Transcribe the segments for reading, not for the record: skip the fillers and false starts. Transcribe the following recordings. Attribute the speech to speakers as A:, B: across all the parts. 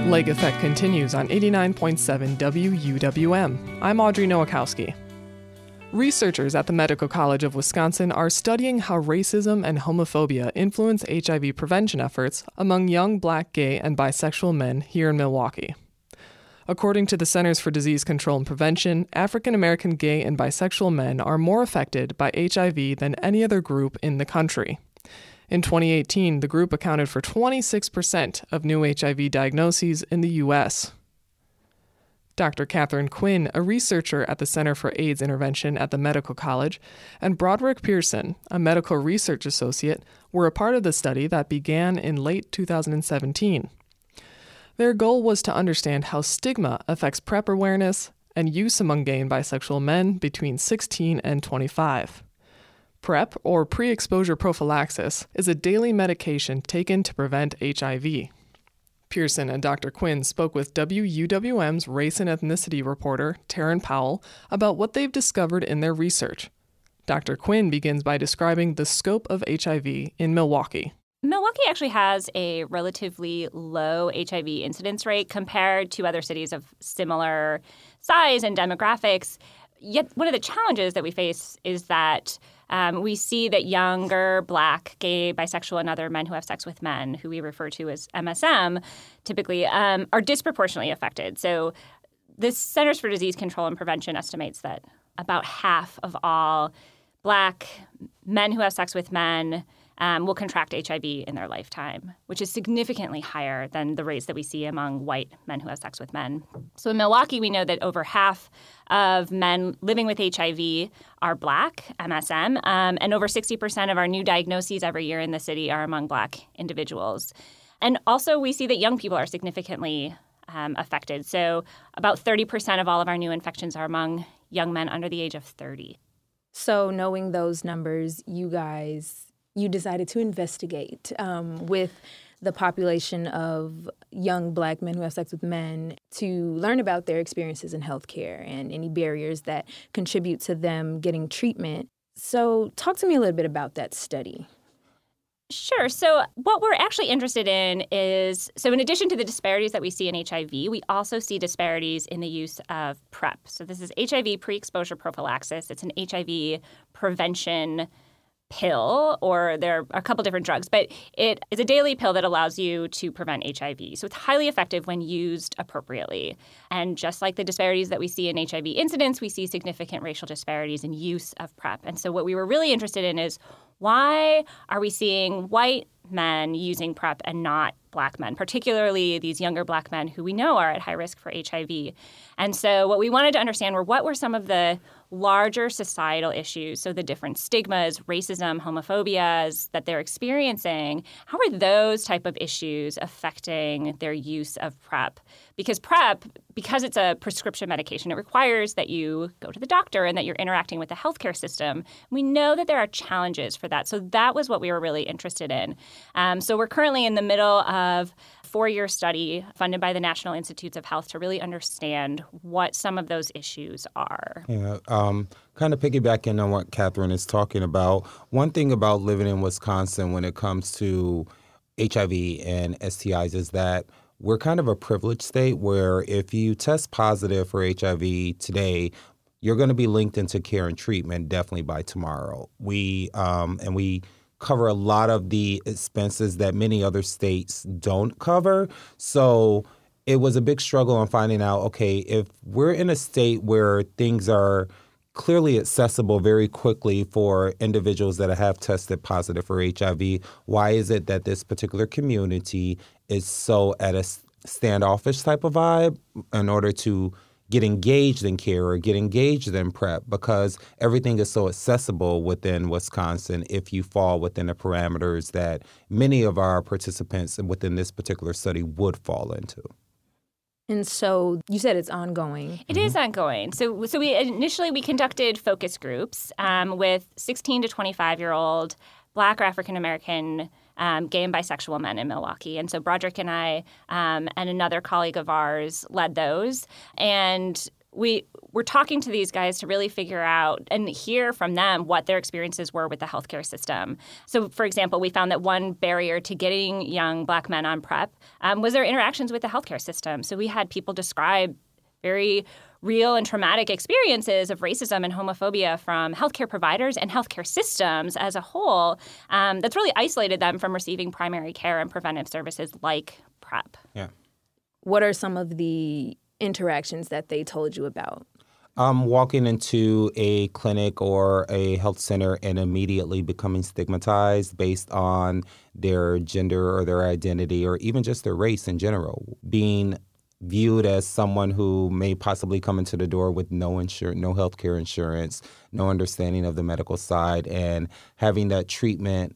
A: Lake Effect continues on 89.7 WUWM. I'm Audrey Nowakowski. Researchers at the Medical College of Wisconsin are studying how racism and homophobia influence HIV prevention efforts among young Black, gay, and bisexual men here in Milwaukee. According to the Centers for Disease Control and Prevention, African American gay and bisexual men are more affected by HIV than any other group in the country. In 2018, the group accounted for 26% of new HIV diagnoses in the U.S. Dr. Catherine Quinn, a researcher at the Center for AIDS Intervention at the Medical College, and Broderick Pearson, a medical research associate, were a part of the study that began in late 2017. Their goal was to understand how stigma affects PrEP awareness and use among gay and bisexual men between 16 and 25. PrEP, or pre-exposure prophylaxis, is a daily medication taken to prevent HIV. Pearson and Dr. Quinn spoke with WUWM's race and ethnicity reporter, Taryn Powell, about what they've discovered in their research. Dr. Quinn begins by describing the scope of HIV in Milwaukee.
B: Milwaukee actually has a relatively low HIV incidence rate compared to other cities of similar size and demographics. Yet one of the challenges that we face is that we see that younger Black, gay, bisexual, and other men who have sex with men, who we refer to as MSM, typically are disproportionately affected. So the Centers for Disease Control and Prevention estimates that about half of all Black men who have sex with men will contract HIV in their lifetime, which is significantly higher than the rates that we see among white men who have sex with men. So in Milwaukee, we know that over half of men living with HIV are Black, MSM, and over 60% of our new diagnoses every year in the city are among Black individuals. And also we see that young people are significantly affected. So about 30% of all of our new infections are among young men under the age of 30.
C: So knowing those numbers, you decided to investigate with the population of young Black men who have sex with men to learn about their experiences in healthcare and any barriers that contribute to them getting treatment. So talk to me a little bit about that study.
B: Sure. So what we're actually interested in is, so in addition to the disparities that we see in HIV, we also see disparities in the use of PrEP. So this is HIV pre-exposure prophylaxis. It's an HIV prevention pill, or there are a couple different drugs, but it is a daily pill that allows you to prevent HIV. So it's highly effective when used appropriately. And just like the disparities that we see in HIV incidence, we see significant racial disparities in use of PrEP. And so what we were really interested in is, why are we seeing white men using PrEP and not Black men, particularly these younger Black men who we know are at high risk for HIV? And so what we wanted to understand were, what were some of the larger societal issues, so the different stigmas, racism, homophobias that they're experiencing, how are those type of issues affecting their use of PrEP? Because PrEP, because it's a prescription medication, it requires that you go to the doctor and that you're interacting with the healthcare system. We know that there are challenges for that. So that was what we were really interested in. So we're currently in the middle of a 4-year study funded by the National Institutes of Health to really understand what some of those issues are.
D: Yeah, kind of piggybacking on what Catherine is talking about, one thing about living in Wisconsin when it comes to HIV and STIs is that we're kind of a privileged state where if you test positive for HIV today, you're going to be linked into care and treatment definitely by tomorrow. We cover a lot of the expenses that many other states don't cover. So it was a big struggle on finding out, okay, if we're in a state where things are clearly accessible very quickly for individuals that have tested positive for HIV, why is it that this particular community is so at a standoffish type of vibe in order to get engaged in care or get engaged in PrEP? Because everything is so accessible within Wisconsin if you fall within the parameters that many of our participants within this particular study would fall into.
C: And so you said it's ongoing.
B: It is ongoing. So we conducted focus groups with 16 to 25-year-old Black or African-American gay and bisexual men in Milwaukee. And so Broderick and I and another colleague of ours led those. And we're talking to these guys to really figure out and hear from them what their experiences were with the healthcare system. So, for example, we found that one barrier to getting young Black men on PrEP was their interactions with the healthcare system. So we had people describe very real and traumatic experiences of racism and homophobia from healthcare providers and healthcare systems as a whole that's really isolated them from receiving primary care and preventive services like PrEP.
D: Yeah.
C: What are some of the interactions that they told you about?
D: Walking into a clinic or a health center and immediately becoming stigmatized based on their gender or their identity or even just their race in general. Being viewed as someone who may possibly come into the door with no healthcare insurance, no understanding of the medical side, and having that treatment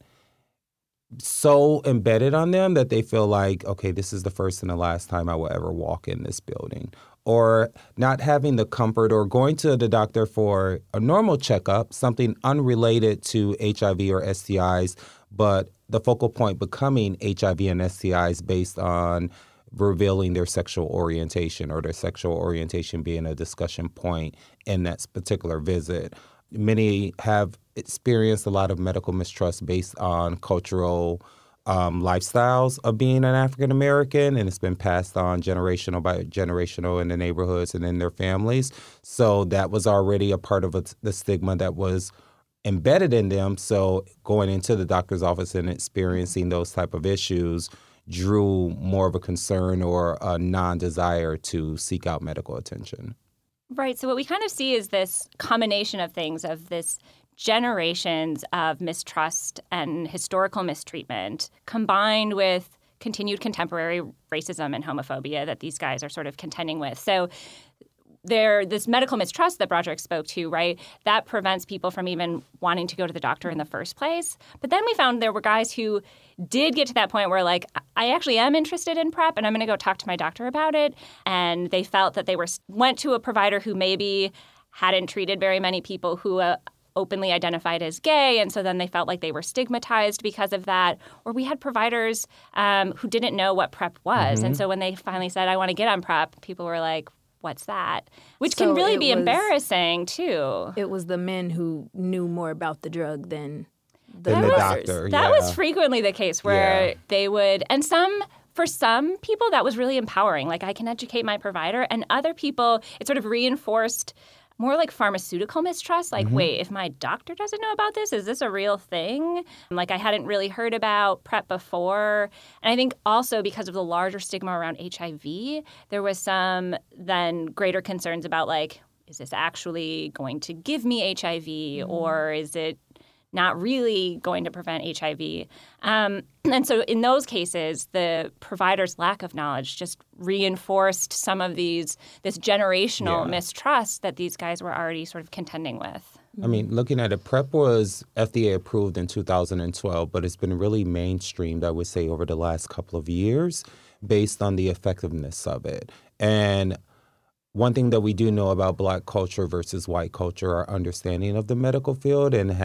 D: so embedded on them that they feel like, okay, this is the first and the last time I will ever walk in this building. Or not having the comfort or going to the doctor for a normal checkup, something unrelated to HIV or STIs, but the focal point becoming HIV and STIs based on revealing their sexual orientation or their sexual orientation being a discussion point in that particular visit. Many have experienced a lot of medical mistrust based on cultural lifestyles of being an African American, and it's been passed on generational by generational in the neighborhoods and in their families. So that was already a part of the stigma that was embedded in them. So going into the doctor's office and experiencing those type of issues drew more of a concern or a non-desire to seek out medical attention.
B: Right. So what we kind of see is this combination of things, of this generations of mistrust and historical mistreatment combined with continued contemporary racism and homophobia that these guys are sort of contending with. So this medical mistrust that Broderick spoke to, right, that prevents people from even wanting to go to the doctor in the first place. But then we found there were guys who did get to that point where, like, I actually am interested in PrEP and I'm going to go talk to my doctor about it. And they felt that they went to a provider who maybe hadn't treated very many people who openly identified as gay, and so then they felt like they were stigmatized because of that. Or we had providers who didn't know what PrEP was. And so when they finally said, I want to get on PrEP, people were like, what's that? Which can really be embarrassing, too.
C: It was the men who knew more about the drug than the
D: doctor.
B: That was frequently the case where they would, and for some people, that was really empowering. Like, I can educate my provider. And other people, it sort of reinforced more like pharmaceutical mistrust. Like, wait, if my doctor doesn't know about this, is this a real thing? Like, I hadn't really heard about PrEP before. And I think also because of the larger stigma around HIV, there was some then greater concerns about, like, is this actually going to give me HIV or is it not really going to prevent HIV. And so in those cases, the provider's lack of knowledge just reinforced some of this generational mistrust that these guys were already sort of contending with.
D: I mean, looking at it, PrEP was FDA approved in 2012, but it's been really mainstreamed, I would say, over the last couple of years based on the effectiveness of it. And one thing that we do know about Black culture versus white culture, our understanding of the medical field and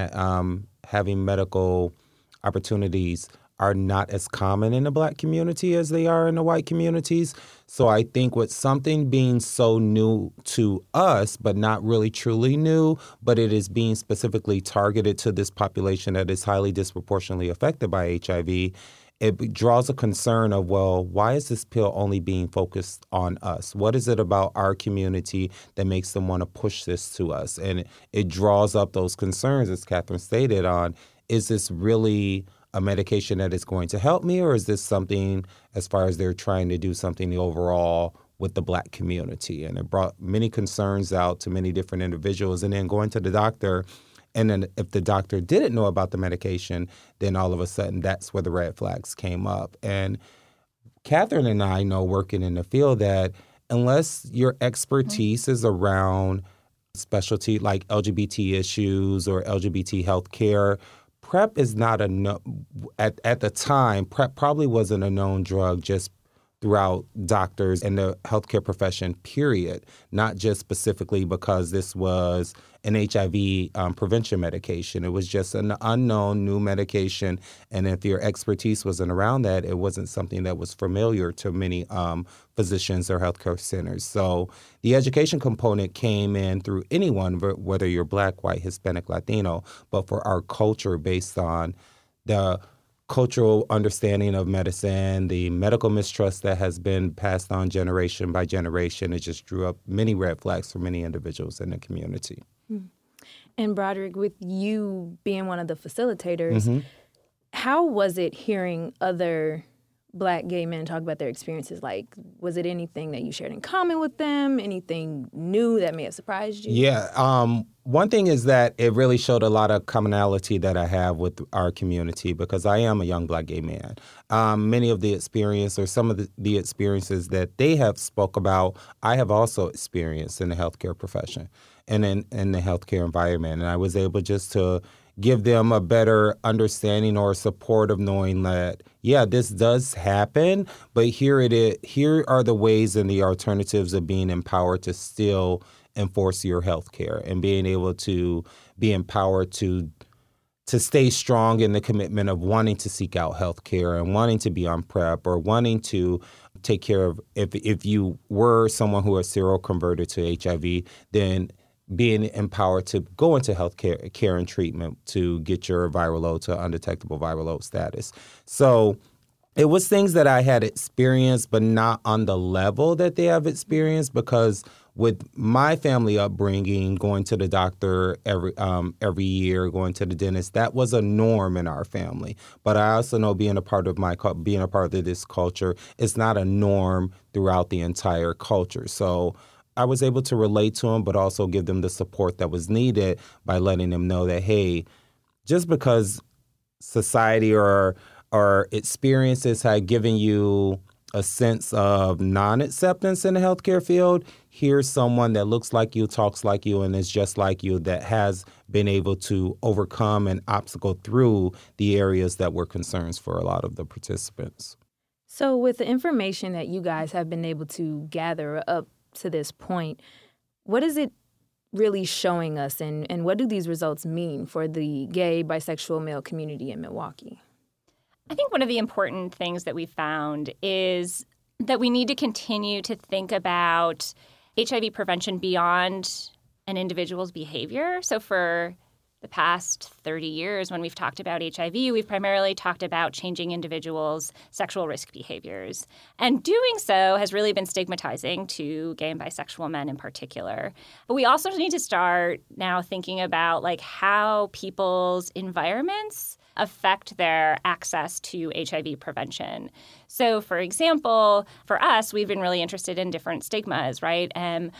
D: having medical opportunities are not as common in the Black community as they are in the white communities. So I think with something being so new to us, but not really truly new, but it is being specifically targeted to this population that is highly disproportionately affected by HIV, it draws a concern of, well, why is this pill only being focused on us? What is it about our community that makes them want to push this to us? And it draws up those concerns, as Catherine stated, on, is this really a medication that is going to help me, or is this something as far as they're trying to do something overall with the Black community? And it brought many concerns out to many different individuals. And then going to the doctor, and then if the doctor didn't know about the medication, then all of a sudden that's where the red flags came up. And Catherine and I know, working in the field, that unless your expertise is around specialty like LGBT issues or LGBT healthcare, PrEP is not at the time, PrEP probably wasn't a known drug just throughout doctors and the healthcare profession, period, not just specifically because this was an HIV prevention medication. It was just an unknown new medication, and if your expertise wasn't around that, it wasn't something that was familiar to many physicians or healthcare centers. So the education component came in through anyone, whether you're Black, white, Hispanic, Latino, but for our culture based on the cultural understanding of medicine, the medical mistrust that has been passed on generation by generation, it just drew up many red flags for many individuals in the community.
C: And Broderick, with you being one of the facilitators, how was it hearing other Black gay men talk about their experiences? Like, was it anything that you shared in common with them? Anything new that may have surprised you?
D: Yeah. One thing is that it really showed a lot of commonality that I have with our community because I am a young Black gay man. Many of the experience or some of the experiences that they have spoke about, I have also experienced in the healthcare profession and in the healthcare environment. And I was able just to give them a better understanding or support of knowing that, yeah, this does happen, but here it is. Here are the ways and the alternatives of being empowered to still enforce your health care and being able to be empowered to stay strong in the commitment of wanting to seek out health care and wanting to be on PrEP or wanting to take care of, if you were someone who was seroconverted to HIV, then being empowered to go into health care and treatment to get your viral load to undetectable viral load status. So it was things that I had experienced, but not on the level that they have experienced because with my family upbringing, going to the doctor every year, going to the dentist, that was a norm in our family. But I also know being a part of this culture is not a norm throughout the entire culture. So I was able to relate to them, but also give them the support that was needed by letting them know that, hey, just because society or experiences had given you a sense of non-acceptance in the healthcare field, here's someone that looks like you, talks like you, and is just like you that has been able to overcome and obstacle through the areas that were concerns for a lot of the participants.
C: So with the information that you guys have been able to gather up to this point, what is it really showing us, and what do these results mean for the gay, bisexual male community in Milwaukee?
B: I think one of the important things that we found is that we need to continue to think about HIV prevention beyond an individual's behavior. So for the past 30 years, when we've talked about HIV, we've primarily talked about changing individuals' sexual risk behaviors. And doing so has really been stigmatizing to gay and bisexual men in particular. But we also need to start now thinking about how people's environments affect their access to HIV prevention. So, for example, for us, we've been really interested in different stigmas, right?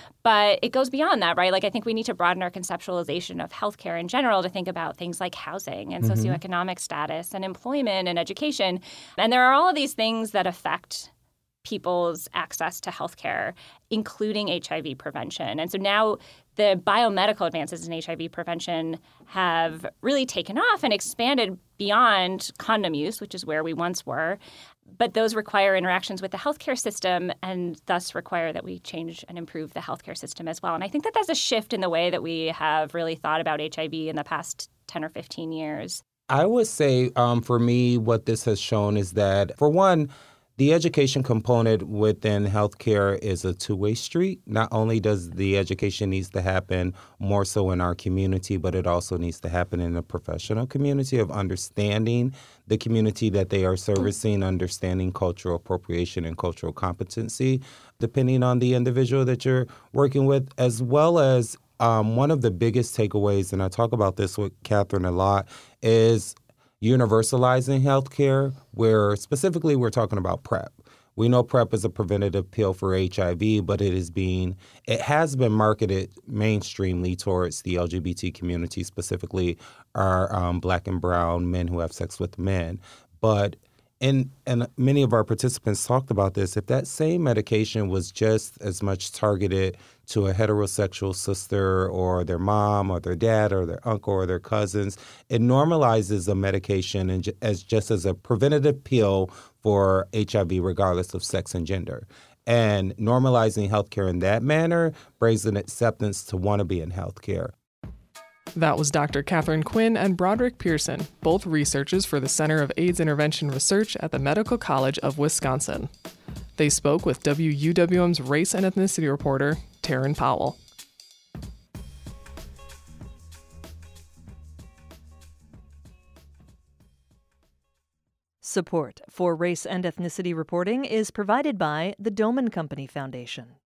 B: But it goes beyond that, right? I think we need to broaden our conceptualization of healthcare in general to think about things like housing and socioeconomic status and employment and education. And there are all of these things that affect people's access to healthcare, including HIV prevention. And so now the biomedical advances in HIV prevention have really taken off and expanded beyond condom use, which is where we once were. But those require interactions with the healthcare system and thus require that we change and improve the healthcare system as well. And I think that that's a shift in the way that we have really thought about HIV in the past 10 or 15 years.
D: I would say for me, what this has shown is that, for one, the education component within healthcare is a two-way street. Not only does the education needs to happen more so in our community, but it also needs to happen in the professional community of understanding the community that they are servicing, understanding cultural appropriation and cultural competency, depending on the individual that you're working with, as well as one of the biggest takeaways, and I talk about this with Catherine a lot, is universalizing healthcare, where specifically we're talking about PrEP. We know PrEP is a preventative pill for HIV, but it has been marketed mainstreamly towards the LGBT community, specifically our Black and brown men who have sex with men. But And many of our participants talked about this. If that same medication was just as much targeted to a heterosexual sister or their mom or their dad or their uncle or their cousins, it normalizes the medication as just as a preventative pill for HIV regardless of sex and gender. And normalizing healthcare in that manner brings an acceptance to want to be in healthcare.
A: That was Dr. Catherine Quinn and Broderick Pearson, both researchers for the Center of AIDS Intervention Research at the Medical College of Wisconsin. They spoke with WUWM's race and ethnicity reporter, Taryn Powell.
E: Support for race and ethnicity reporting is provided by the Doman Company Foundation.